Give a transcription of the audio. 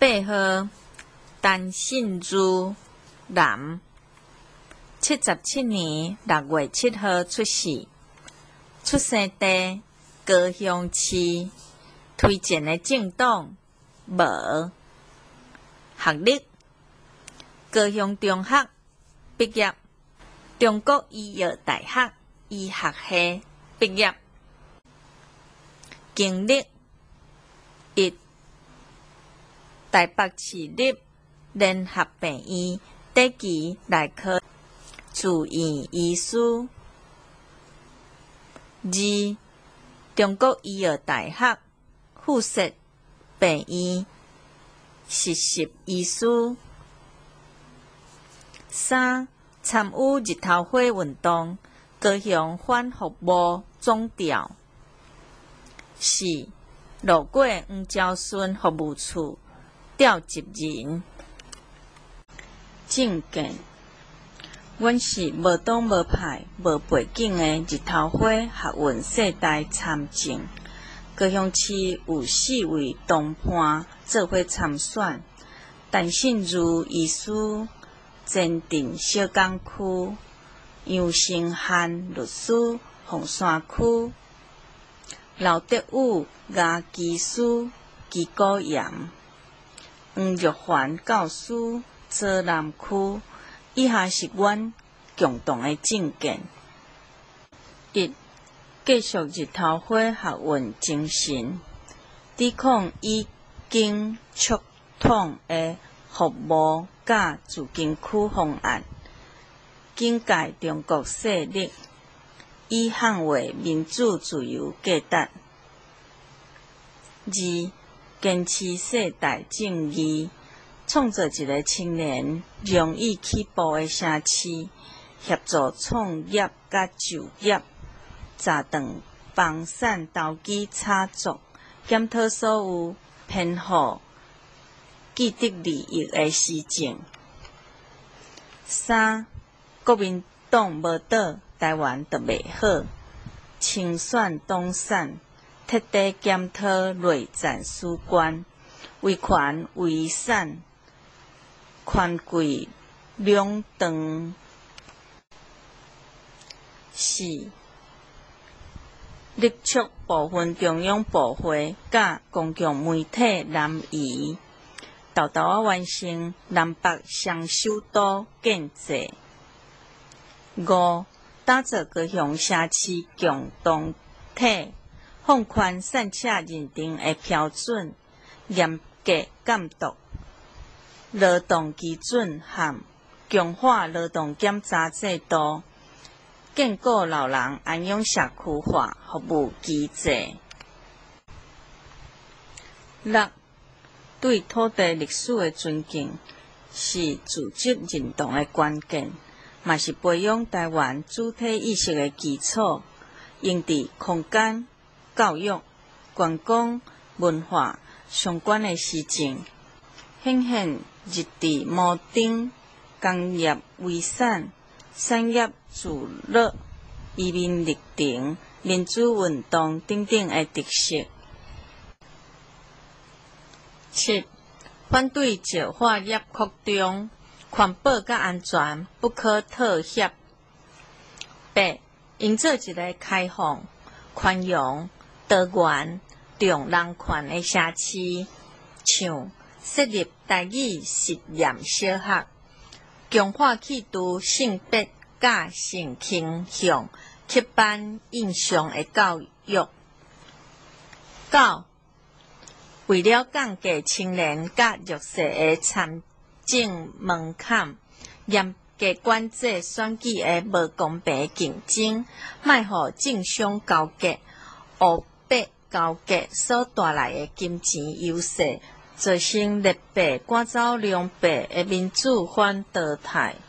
8号，陈信如，男，77年6月7号出世，出生地高雄市，推荐的政党无，学历高雄中学毕业，中国医药大学医学系毕业，经历1。台北市立联合病院第期内科住院医师；2. 中国医药大学附设病院实习医师；3. 参与日头花运动，高雄反服务总调；4. 路过黄昭顺服务处调集人。证件，阮是无党无派无背景的日头花学运世代参政，高雄市有4位同伴做伙参选：陈信如医师、前镇小港区、杨成汉律师、凤山区、刘德武牙技师、基果炎。黄玉环教师，朝南区。以下是阮共同的证件：1. 继续日头花学运精神，抵抗已经触统的服务甲自经区方案，警戒中国势力，以捍卫民主自由价值。2. 坚持世代正义，创造一个青年容易起步的城市，协助创业甲就业，查断房产投机炒作，检讨所有偏好既得利益的施政。3. 国民党无倒，台湾就袂好，清算党产。彻底检讨内战史观，维权维产，权贵两断。4. 力促部分中央部会甲公共媒体南移，豆豆完成南北双首都建设。5. 打造高雄城市共同体。放宽散车认定的标准，严格监督劳动基准和强化劳动检查制度，建构老人安养社区化服务机制。6. 对土地历史的尊敬是自责认同的关键，嘛是培养台湾主体意识的基础，用伫空间、教育、观光、文化相关的事情，显现日治摩登、工业遗产、产业自乐、移民历程、民主运动等等的特色。7. 反对石化业扩张，环保甲安全不可妥协。8. 营造一个开放、宽容、多元、重人权的社区，像设立台语实验小学，强化气度性别甲性倾向刻板印象的教育。9. 为了降低青年甲弱势的参政门槛，严格管制选举的无公平竞争，卖互政商勾结、黑白勾结所带来的金钱优势，造成劣币赶走良币的民主反倒台。